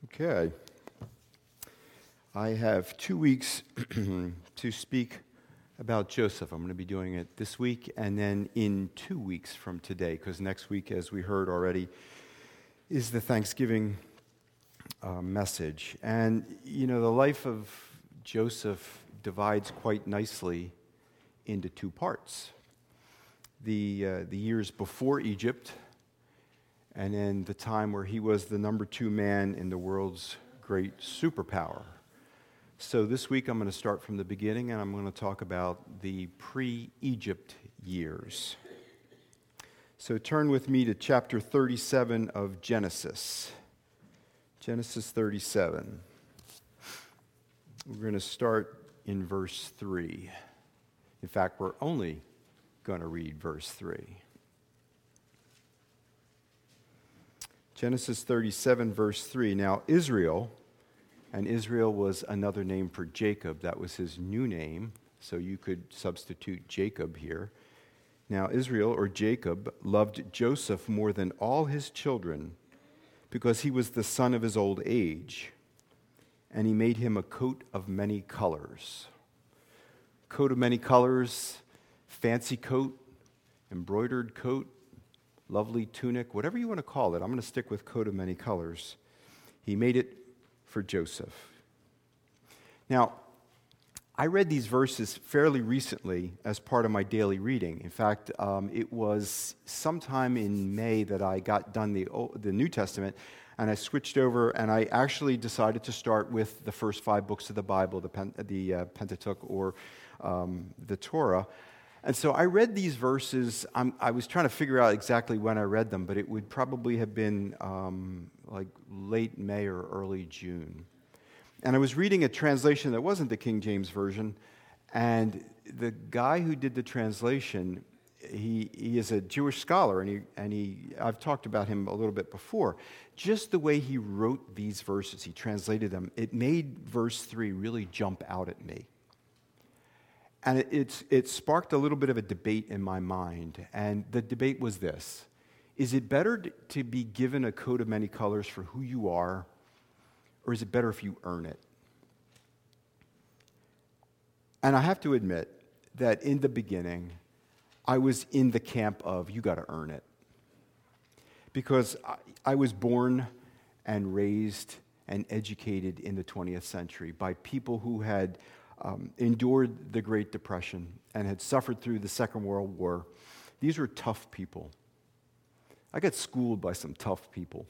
Okay. I have 2 weeks to speak about Joseph. I'm going to be doing it this week and then in 2 weeks from today, because next week, as we heard already, is the Thanksgiving message. And, you know, the life of Joseph divides quite nicely into two parts. The years before Egypt, and then the time where he was the number 2 man in the world's great superpower. So this week I'm going to start from the beginning, and I'm going to talk about the pre-Egypt years. So turn with me to chapter 37 of Genesis. Genesis 37. We're going to start in verse 3. In fact, we're only going to read verse 3. Genesis 37, verse 3. Now Israel, and Israel was another name for Jacob. That was his new name, so you could substitute Jacob here. Now Israel, or Jacob, loved Joseph more than all his children because he was the son of his old age, and he made him a coat of many colors. Coat of many colors, fancy coat, embroidered coat, lovely tunic, whatever you want to call it. I'm going to stick with coat of many colors. He made it for Joseph. Now, I read these verses fairly recently as part of my daily reading. In fact, it was sometime in May that I got done the New Testament, and I switched over, and I actually decided to start with the first 5 books of the Bible, the Pentateuch, or the Torah. And so I read these verses. I was trying to figure out exactly when I read them, but it would probably have been like late May or early June. And I was reading a translation that wasn't the King James Version, and the guy who did the translation, he is a Jewish scholar, and I've talked about him a little bit before. Just the way he wrote these verses, he translated them, it made verse 3 really jump out at me. And it sparked a little bit of a debate in my mind. And the debate was this: is it better to be given a coat of many colors for who you are, or is it better if you earn it? And I have to admit that in the beginning, I was in the camp of, you got to earn it. Because I was born and raised and educated in the 20th century by people who had endured the Great Depression and had suffered through the Second World War. These were tough people. I got schooled by some tough people.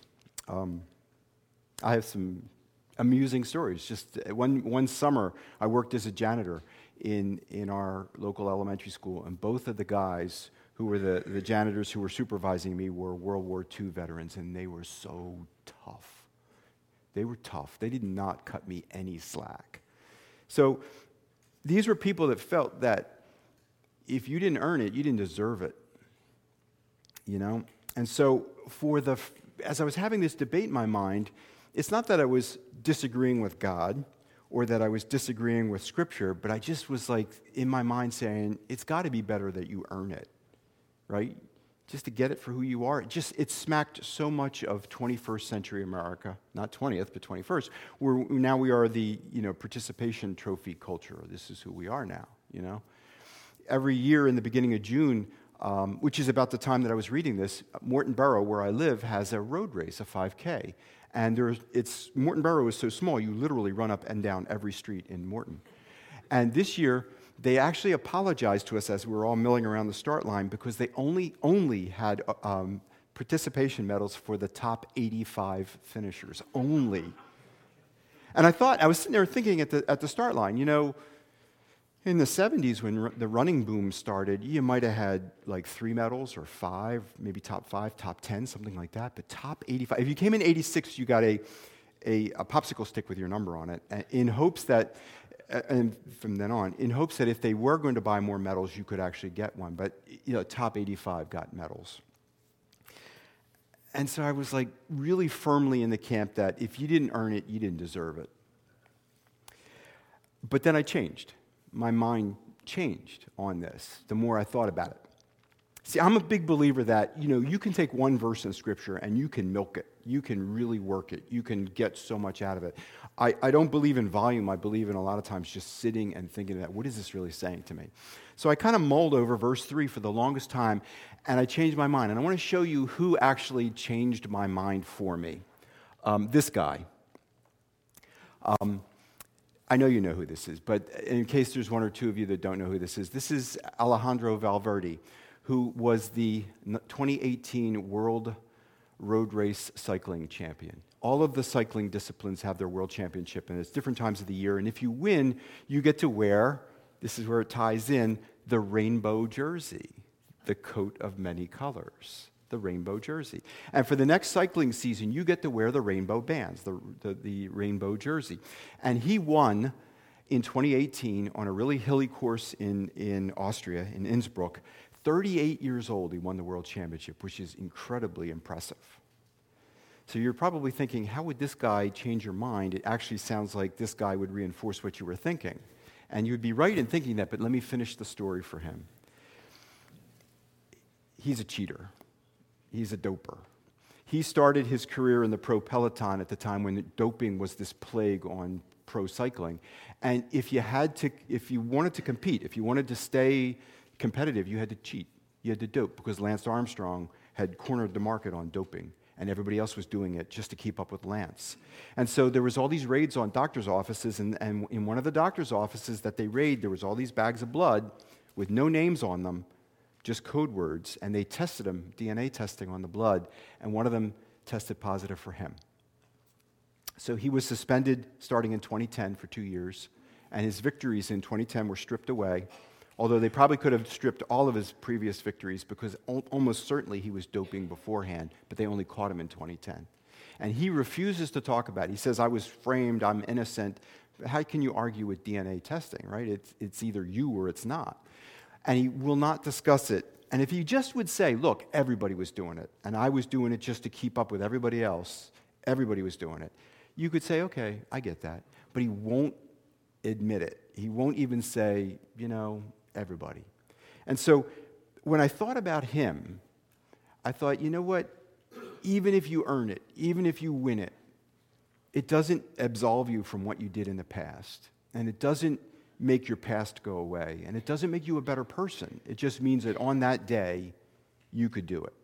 I have some amusing stories. Just one summer, I worked as a janitor in our local elementary school, and both of the guys who were the janitors who were supervising me were World War II veterans, and they were so tough. They were tough. They did not cut me any slack. So these were people that felt that if you didn't earn it, you didn't deserve it, you know? And so as I was having this debate in my mind, it's not that I was disagreeing with God or that I was disagreeing with Scripture, but I just was like in my mind saying, it's got to be better that you earn it, right? Just to get it for who you are. It smacked so much of 21st century America, not 20th, but 21st, where now we are the, participation trophy culture. This is who we are now, Every year in the beginning of June, which is about the time that I was reading this, Morton Borough, where I live, has a road race, a 5K. And Morton Borough is so small, you literally run up and down every street in Morton. And this year, they actually apologized to us as we were all milling around the start line because they only had participation medals for the top 85 finishers, only. And I was sitting there thinking at the start line, in the 70s when the running boom started, you might have had like 3 medals or 5, maybe top 5, top 10, something like that. But top 85, if you came in 86, you got a popsicle stick with your number on it, in hopes that. And from then on, in hopes that if they were going to buy more medals, you could actually get one. But, top 85 got medals. And so I was like really firmly in the camp that if you didn't earn it, you didn't deserve it. But then I changed. My mind changed on this the more I thought about it. See, I'm a big believer that, you can take one verse in Scripture and you can milk it. you can really work it. You can get so much out of it. I don't believe in volume. I believe in a lot of times just sitting and thinking about, what is this really saying to me? So I kind of mulled over verse 3 for the longest time, and I changed my mind. And I want to show you who actually changed my mind for me. This guy. I know you know who this is, but in case there's one or two of you that don't know who this is Alejandro Valverde, who was the 2018 World Road Race Cycling Champion. All of the cycling disciplines have their world championship, and it's different times of the year. And if you win, you get to wear, this is where it ties in, the rainbow jersey, the coat of many colors, the rainbow jersey. And for the next cycling season, you get to wear the rainbow bands, the rainbow jersey. And he won in 2018 on a really hilly course in Austria, in Innsbruck. 38 years old, he won the world championship, which is incredibly impressive. So you're probably thinking, how would this guy change your mind? It actually sounds like this guy would reinforce what you were thinking. And you would be right in thinking that, but let me finish the story for him. He's a cheater. He's a doper. He started his career in the pro peloton at the time when doping was this plague on pro cycling. And if you wanted to compete, if you wanted to stay competitive, you had to cheat. You had to dope because Lance Armstrong had cornered the market on doping, and everybody else was doing it just to keep up with Lance. And so there was all these raids on doctors' offices, and in one of the doctors' offices that they raided, there was all these bags of blood with no names on them, just code words, and they tested them, DNA testing on the blood, and one of them tested positive for him. So he was suspended starting in 2010 for 2 years, and his victories in 2010 were stripped away, although they probably could have stripped all of his previous victories because almost certainly he was doping beforehand, but they only caught him in 2010. And he refuses to talk about it. He says, I was framed, I'm innocent. How can you argue with DNA testing, right? It's either you or it's not. And he will not discuss it. And if he just would say, look, everybody was doing it, and I was doing it just to keep up with everybody else, everybody was doing it, you could say, okay, I get that. But he won't admit it. He won't even say, everybody. And so when I thought about him, I thought, you know what? Even if you earn it, even if you win it, it doesn't absolve you from what you did in the past. And it doesn't make your past go away. And it doesn't make you a better person. It just means that on that day, you could do it.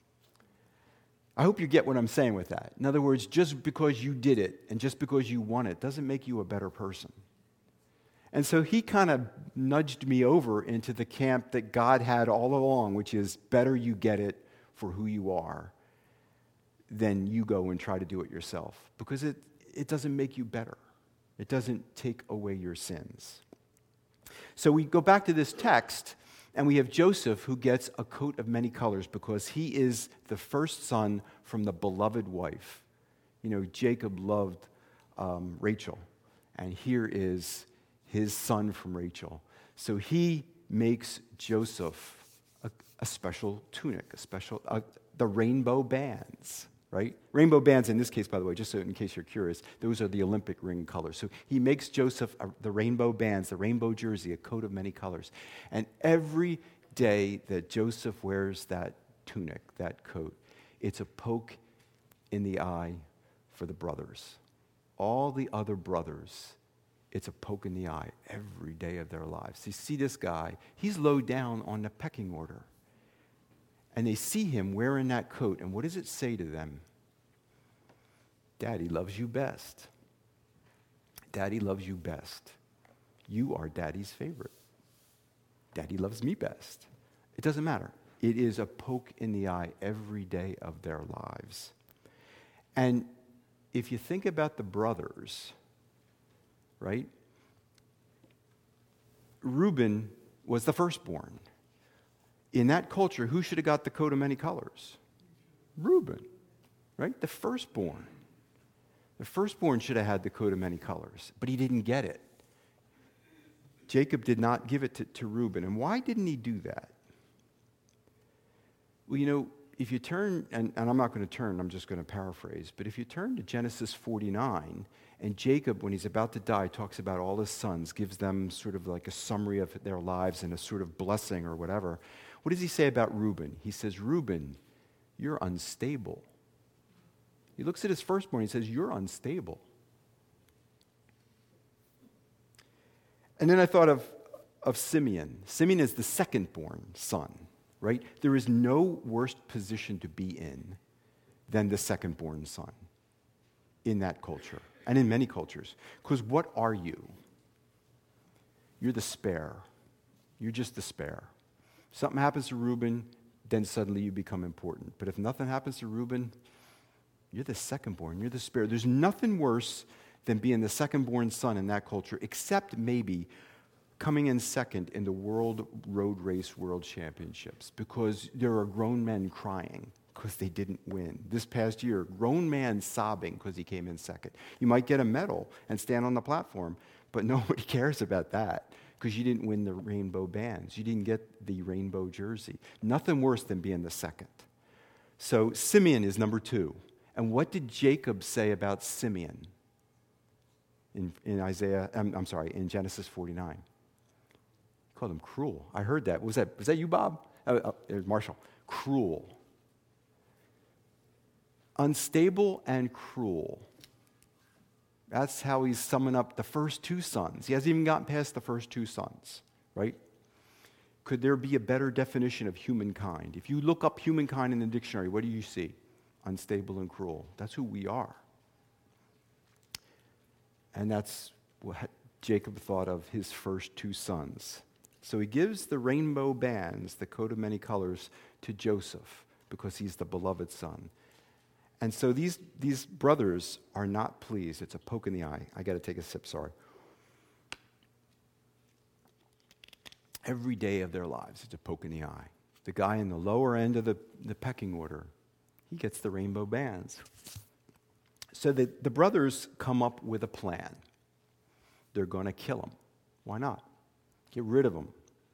I hope you get what I'm saying with that. In other words, just because you did it and just because you won it doesn't make you a better person. And so he kind of nudged me over into the camp that God had all along, which is better you get it for who you are than you go and try to do it yourself. Because it doesn't make you better. It doesn't take away your sins. So we go back to this text, and we have Joseph who gets a coat of many colors because he is the first son from the beloved wife. Jacob loved Rachel, and here is his son from Rachel. So he makes Joseph a special tunic, the rainbow bands, right? Rainbow bands in this case, by the way, just so in case you're curious, those are the Olympic ring colors. So he makes Joseph the rainbow bands, the rainbow jersey, a coat of many colors. And every day that Joseph wears that tunic, that coat, it's a poke in the eye for the brothers. All the other brothers, it's a poke in the eye every day of their lives. You see this guy, he's low down on the pecking order. And they see him wearing that coat, and what does it say to them? Daddy loves you best. Daddy loves you best. You are Daddy's favorite. Daddy loves me best. It doesn't matter. It is a poke in the eye every day of their lives. And if you think about the brothers, right? Reuben was the firstborn. In that culture, who should have got the coat of many colors? Reuben, right? The firstborn. The firstborn should have had the coat of many colors, but he didn't get it. Jacob did not give it to Reuben. And why didn't he do that? Well, if you turn, and I'm not going to turn, I'm just going to paraphrase, but if you turn to Genesis 49, and Jacob, when he's about to die, talks about all his sons, gives them sort of like a summary of their lives and a sort of blessing or whatever. What does he say about Reuben? He says, Reuben, you're unstable. He looks at his firstborn and says, you're unstable. And then I thought of Simeon. Simeon is the second-born son, right? There is no worse position to be in than the second-born son in that culture and in many cultures. Because what are you? You're the spare. You're just the spare. Something happens to Reuben, then suddenly you become important. But if nothing happens to Reuben, you're the second-born. You're the spare. There's nothing worse than being the second-born son in that culture, except maybe coming in second in the World Road Race World Championships, because there are grown men crying because they didn't win. This past year, grown man sobbing because he came in second. You might get a medal and stand on the platform, but nobody cares about that because you didn't win the rainbow bands. You didn't get the rainbow jersey. Nothing worse than being the second. So Simeon is number 2. And what did Jacob say about Simeon in Genesis 49? He called him cruel. I heard that. Was that you, Bob? It was Marshall. Cruel. Unstable and cruel. That's how he's summing up the first 2 sons. He hasn't even gotten past the first 2 sons, right? Could there be a better definition of humankind? If you look up humankind in the dictionary, what do you see? Unstable and cruel. That's who we are. And that's what Jacob thought of his first 2 sons. So he gives the rainbow bands, the coat of many colors, to Joseph because he's the beloved son. And so these brothers are not pleased. It's a poke in the eye. I got to take a sip, sorry. Every day of their lives, it's a poke in the eye. The guy in the lower end of the pecking order, he gets the rainbow bands. So the brothers come up with a plan. They're going to kill him. Why not? Get rid of him.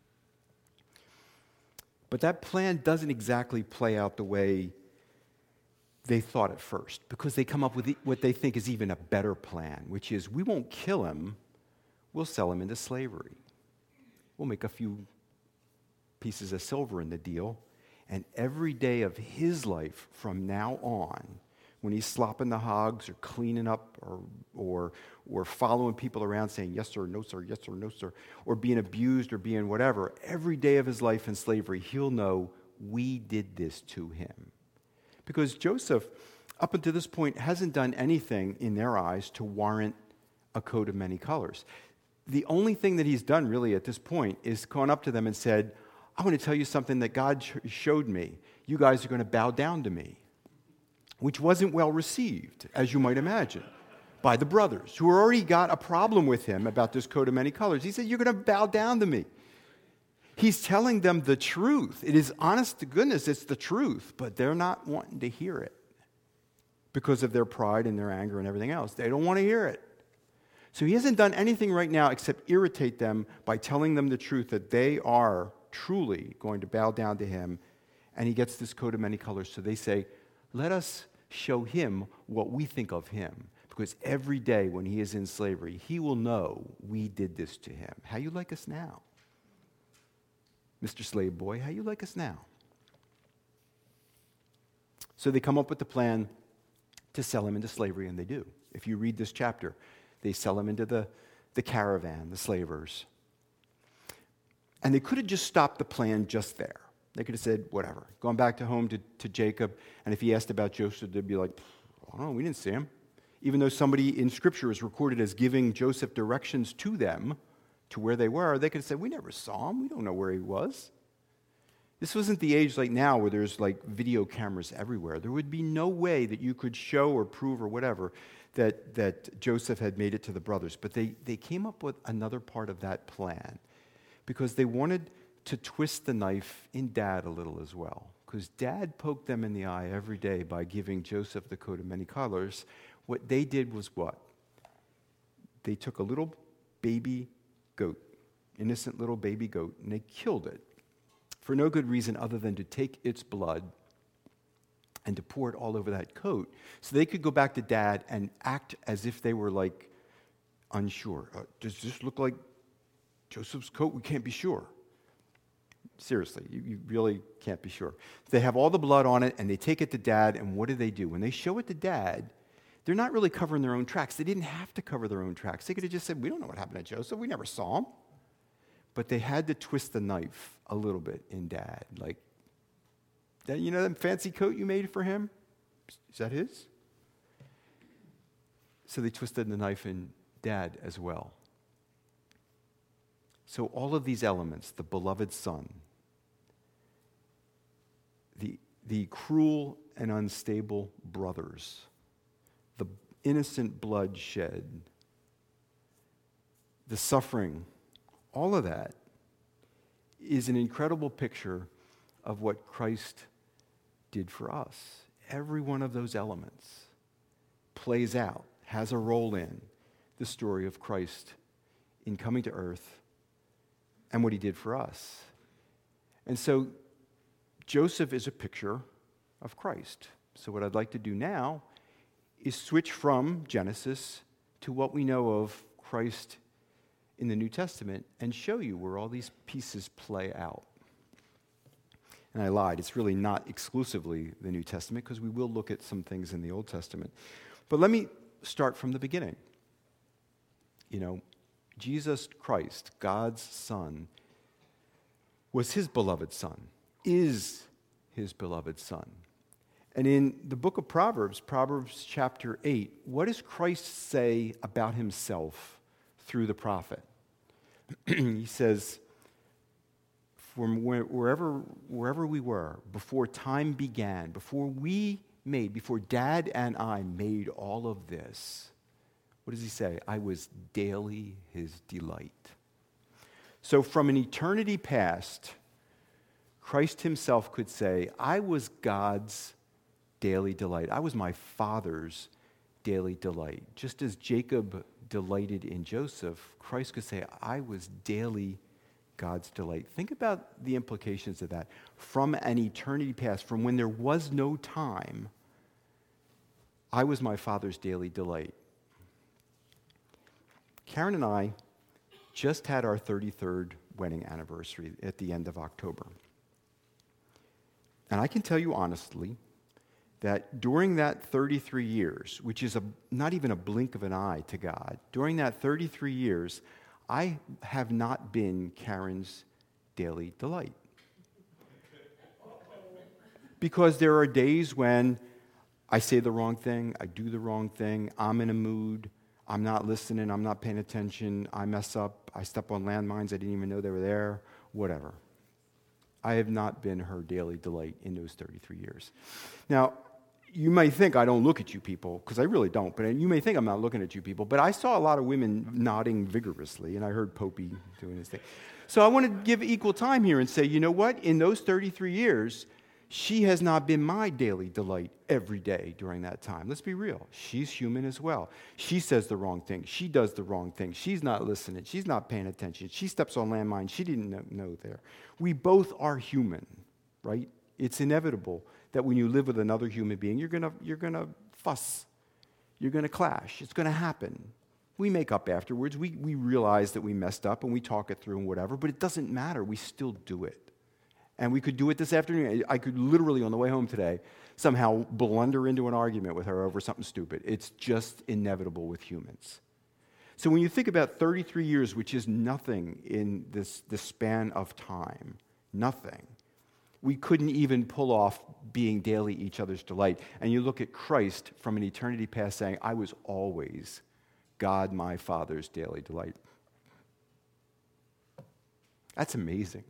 But that plan doesn't exactly play out the way they thought at first, because they come up with what they think is even a better plan, which is we won't kill him, we'll sell him into slavery. We'll make a few pieces of silver in the deal, and every day of his life from now on, when he's slopping the hogs or cleaning up or following people around saying yes sir, no sir, yes sir, no sir, or being abused or being whatever, every day of his life in slavery, he'll know we did this to him. Because Joseph, up until this point, hasn't done anything in their eyes to warrant a coat of many colors. The only thing that he's done really at this point is gone up to them and said, I want to tell you something that God showed me. You guys are going to bow down to me. Which wasn't well received, as you might imagine, by the brothers, who already got a problem with him about this coat of many colors. He said, you're going to bow down to me. He's telling them the truth. It is honest to goodness, it's the truth, but they're not wanting to hear it because of their pride and their anger and everything else. They don't want to hear it. So he hasn't done anything right now except irritate them by telling them the truth that they are truly going to bow down to him, and he gets this coat of many colors. So they say, let us show him what we think of him, because every day when he is in slavery, he will know we did this to him. How you like us now? Mr. Slave Boy, how you like us now? So they come up with the plan to sell him into slavery, and they do. If you read this chapter, they sell him into the caravan, the slavers. And they could have just stopped the plan just there. They could have said, whatever, gone back to home to Jacob, and if he asked about Joseph, they'd be like, I don't know, we didn't see him. Even though somebody in Scripture is recorded as giving Joseph directions to them, to where they were, they could have said, we never saw him, we don't know where he was. This wasn't the age like now where there's like video cameras everywhere. There would be no way that you could show or prove or whatever that Joseph had made it to the brothers. But they came up with another part of that plan because they wanted to twist the knife in Dad a little as well. Because Dad poked them in the eye every day by giving Joseph the coat of many colors. What they did was what? They took a little baby goat, innocent little baby goat, and they killed it for no good reason other than to take its blood and to pour it all over that coat so they could go back to Dad and act as if they were like unsure. Does this look like Joseph's coat? We can't be sure. Seriously, you really can't be sure. They have all the blood on it, and they take it to Dad, and what do? When they show it to Dad, they're not really covering their own tracks. They didn't have to cover their own tracks. They could have just said, we don't know what happened to Joseph. We never saw him. But they had to twist the knife a little bit in Dad. Like, that fancy coat you made for him? Is that his? So they twisted the knife in Dad as well. So all of these elements, the beloved son, the cruel and unstable brothers, the innocent blood shed, the suffering, all of that is an incredible picture of what Christ did for us. Every one of those elements plays out, has a role in the story of Christ in coming to earth and what he did for us. And so Joseph is a picture of Christ. So what I'd like to do now is switch from Genesis to what we know of Christ in the New Testament and show you where all these pieces play out. And I lied, it's really not exclusively the New Testament because we will look at some things in the Old Testament. But let me start from the beginning. Jesus Christ, God's Son, was his beloved Son, is his beloved Son. And in the book of Proverbs, Proverbs chapter 8, what does Christ say about himself through the prophet? He says, from wherever we were, before time began, before Dad and I made all of this, what does he say? I was daily his delight. So from an eternity past, Christ himself could say, I was God's daily delight. I was my Father's daily delight. Just as Jacob delighted in Joseph, Christ could say, I was daily God's delight. Think about the implications of that. From an eternity past, from when there was no time, I was my Father's daily delight. Karen and I just had our 33rd wedding anniversary at the end of October. And I can tell you honestly that during that 33 years, which is not even a blink of an eye to God, during that 33 years, I have not been Karen's daily delight. Because there are days when I say the wrong thing, I do the wrong thing, I'm in a mood, I'm not listening, I'm not paying attention, I mess up, I step on landmines, I didn't even know they were there, whatever. I have not been her daily delight in those 33 years. Now, you may think I don't look at you people, because I really don't, but you may think I'm not looking at you people, but I saw a lot of women nodding vigorously, and I heard Popey doing his thing. So I want to give equal time here and say, you know what? In those 33 years, she has not been my daily delight every day during that time. Let's be real. She's human as well. She says the wrong thing. She does the wrong thing. She's not listening. She's not paying attention. She steps on landmines she didn't know there. We both are human, right? It's inevitable that when you live with another human being, you're gonna fuss. You're gonna clash. It's gonna happen. We make up afterwards. We realize that we messed up and we talk it through and whatever, but it doesn't matter. We still do it. And we could do it this afternoon. I could literally, on the way home today, somehow blunder into an argument with her over something stupid. It's just inevitable with humans. So when you think about 33 years, which is nothing in this span of time, nothing, we couldn't even pull off being daily each other's delight. And you look at Christ from an eternity past saying, I was always God, my Father's daily delight. That's amazing.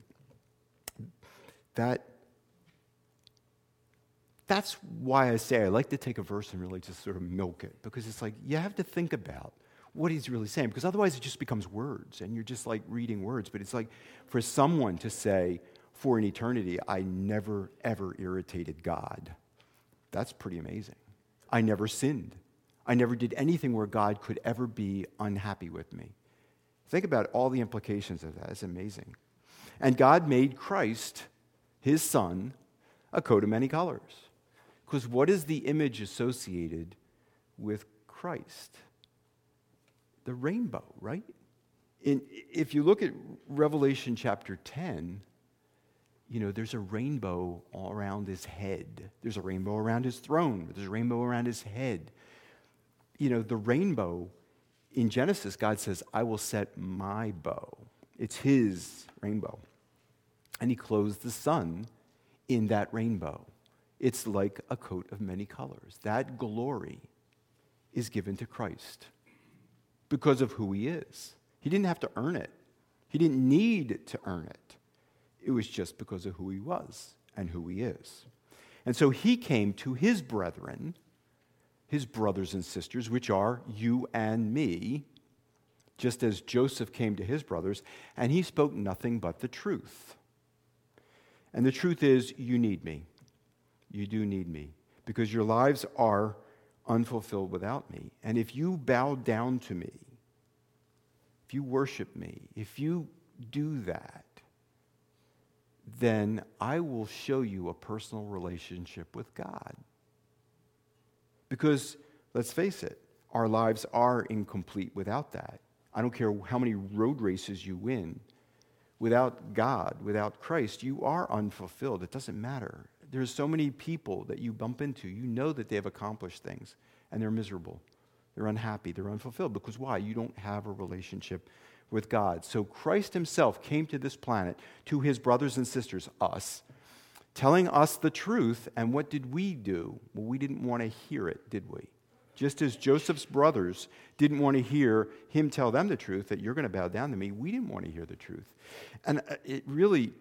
That's why I say I like to take a verse and really just sort of milk it, because it's like you have to think about what he's really saying, because otherwise it just becomes words, and you're just like reading words. But it's like for someone to say, for an eternity, I never, ever irritated God. That's pretty amazing. I never sinned. I never did anything where God could ever be unhappy with me. Think about all the implications of that. It's amazing. And God made Christ, his Son, a coat of many colors. Because what is the image associated with Christ? The rainbow, right? If you look at Revelation chapter 10, there's a rainbow all around his head. There's a rainbow around his throne. There's a rainbow around his head. The rainbow, in Genesis, God says, I will set my bow. It's his rainbow. And he clothes the sun in that rainbow. It's like a coat of many colors. That glory is given to Christ because of who he is. He didn't have to earn it. He didn't need to earn it. It was just because of who he was and who he is. And so he came to his brethren, his brothers and sisters, which are you and me, just as Joseph came to his brothers, and he spoke nothing but the truth. And the truth is, you need me. You do need me, because your lives are unfulfilled without me. And if you bow down to me, if you worship me, if you do that, then I will show you a personal relationship with God. Because, let's face it, our lives are incomplete without that. I don't care how many road races you win. Without God, without Christ, you are unfulfilled. It doesn't matter. There's so many people that you bump into. You know that they have accomplished things, and they're miserable. They're unhappy. They're unfulfilled. Because why? You don't have a relationship with God. So Christ himself came to this planet, to his brothers and sisters, us, telling us the truth. And what did we do? Well, we didn't want to hear it, did we? Just as Joseph's brothers didn't want to hear him tell them the truth, that you're going to bow down to me, we didn't want to hear the truth. And it really,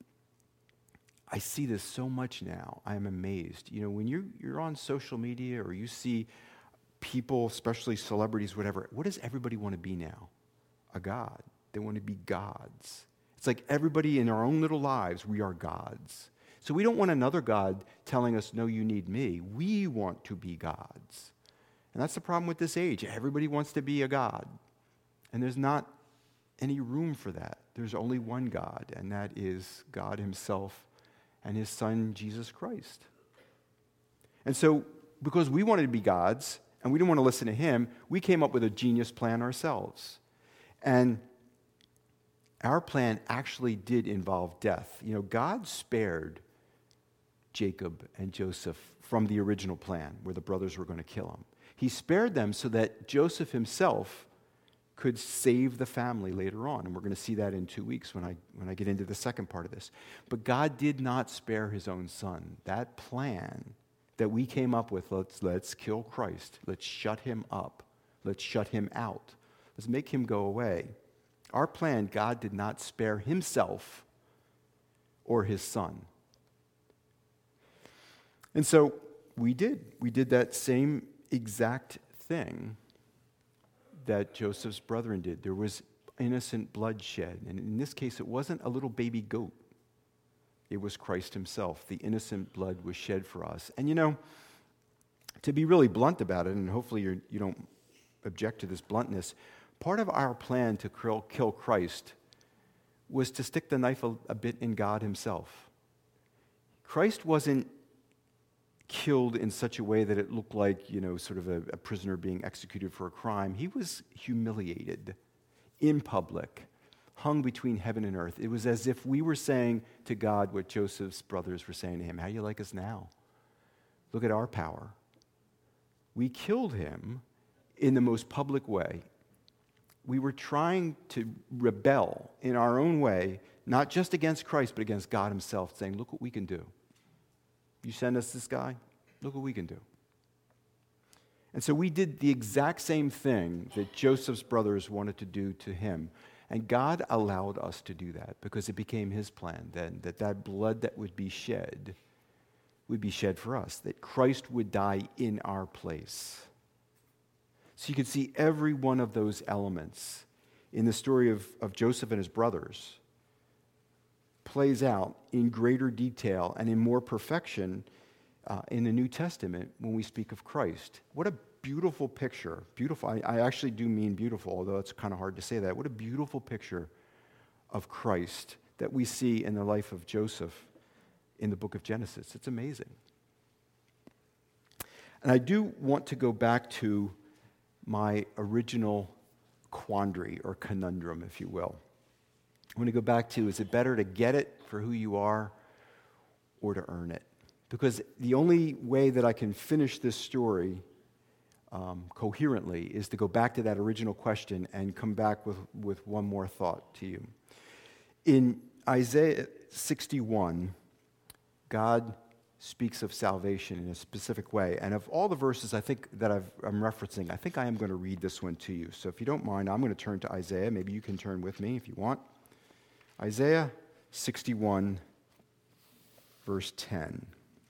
I see this so much now. I am amazed. When you're on social media or you see people, especially celebrities, whatever, what does everybody want to be now? A god. They want to be gods. It's like everybody in our own little lives, we are gods. So we don't want another God telling us, no, you need me. We want to be gods. And that's the problem with this age. Everybody wants to be a god. And there's not any room for that. There's only one God, and that is God himself and his son, Jesus Christ. And so, because we wanted to be gods, and we didn't want to listen to him, we came up with a genius plan ourselves. And our plan actually did involve death. God spared Jacob and Joseph from the original plan where the brothers were going to kill him. He spared them so that Joseph himself could save the family later on. And we're going to see that in 2 weeks when I get into the second part of this. But God did not spare his own son. That plan that we came up with, let's kill Christ. Let's shut him up. Let's shut him out. Let's make him go away. Our plan, God did not spare himself or his son. And so we did. We did that same exact thing that Joseph's brethren did. There was innocent bloodshed. And in this case, it wasn't a little baby goat. It was Christ himself. The innocent blood was shed for us. And to be really blunt about it, and hopefully you don't object to this bluntness, part of our plan to kill Christ was to stick the knife a bit in God himself. Christ wasn't killed in such a way that it looked like, sort of a prisoner being executed for a crime. He was humiliated in public, hung between heaven and earth. It was as if we were saying to God what Joseph's brothers were saying to him. How do you like us now? Look at our power. We killed him in the most public way. We were trying to rebel in our own way, not just against Christ, but against God himself, saying, look what we can do. You send us this guy, look what we can do. And so we did the exact same thing that Joseph's brothers wanted to do to him. And God allowed us to do that because it became his plan then, that blood that would be shed for us, that Christ would die in our place. So you can see every one of those elements in the story of Joseph and his brothers plays out in greater detail and in more perfection in the New Testament when we speak of Christ. What a beautiful picture. Beautiful. I actually do mean beautiful, although it's kind of hard to say that. What a beautiful picture of Christ that we see in the life of Joseph in the book of Genesis. It's amazing. And I do want to go back to my original quandary or conundrum, if you will. I want to go back to, is it better to get it for who you are or to earn it. Because the only way that I can finish this story coherently is to go back to that original question and come back with one more thought to you. In Isaiah 61, God speaks of salvation in a specific way. And of all the verses I think that I'm referencing, I think I am going to read this one to you. So if you don't mind, I'm going to turn to Isaiah. Maybe you can turn with me if you want. Isaiah 61, verse 10.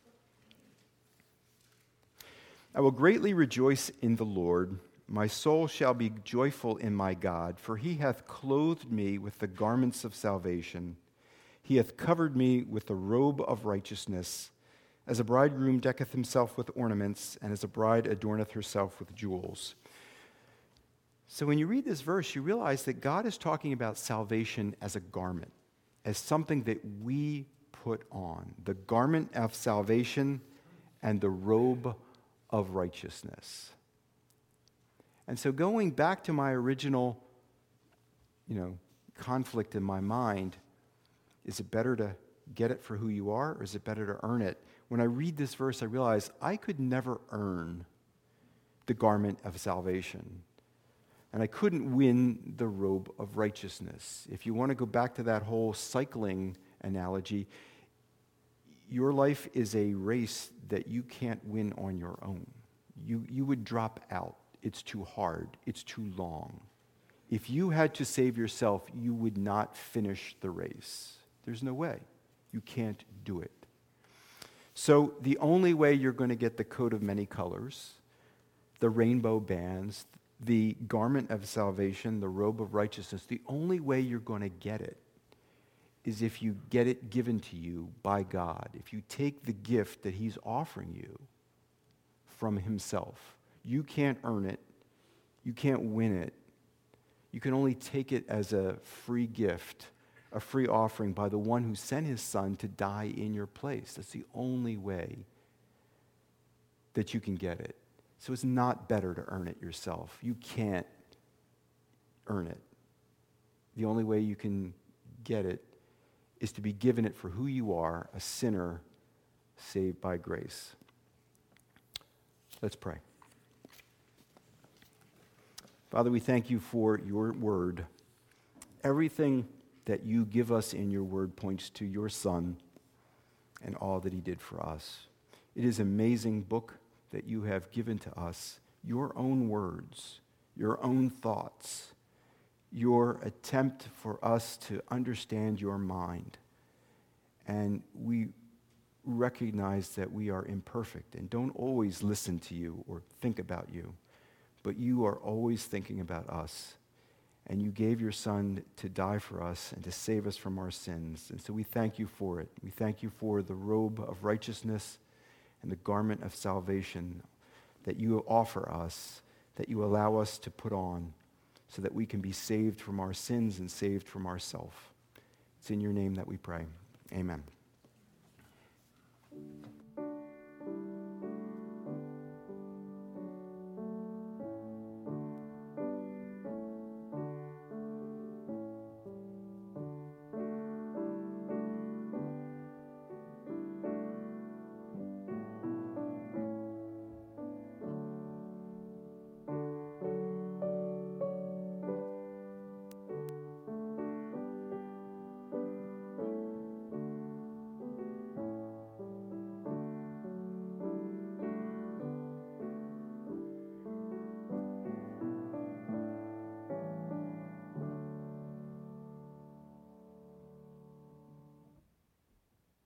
I will greatly rejoice in the Lord. My soul shall be joyful in my God, for he hath clothed me with the garments of salvation. He hath covered me with the robe of righteousness, as a bridegroom decketh himself with ornaments, and as a bride adorneth herself with jewels. So when you read this verse, you realize that God is talking about salvation as a garment, as something that we put on. The garment of salvation and the robe of righteousness. And so going back to my original, conflict in my mind, is it better to get it for who you are, or is it better to earn it? When I read this verse, I realize I could never earn the garment of salvation. And I couldn't win the robe of righteousness. If you want to go back to that whole cycling analogy, your life is a race that you can't win on your own. You would drop out. It's too hard. It's too long. If you had to save yourself, you would not finish the race. There's no way. You can't do it. So the only way you're going to get the coat of many colors, the rainbow bands, the garment of salvation, the robe of righteousness, the only way you're going to get it is if you get it given to you by God. If you take the gift that he's offering you from himself. You can't earn it. You can't win it. You can only take it as a free gift, a free offering by the one who sent his son to die in your place. That's the only way that you can get it. So it's not better to earn it yourself. You can't earn it. The only way you can get it is to be given it for who you are, a sinner saved by grace. Let's pray. Father, we thank you for your word. Everything that you give us in your word points to your Son and all that he did for us. It is an amazing book that you have given to us, your own words, your own thoughts, your attempt for us to understand your mind. And we recognize that we are imperfect and don't always listen to you or think about you, but you are always thinking about us. And you gave your Son to die for us and to save us from our sins. And so we thank you for it. We thank you for the robe of righteousness and the garment of salvation that you offer us, that you allow us to put on so that we can be saved from our sins and saved from ourselves. It's in your name that we pray. Amen.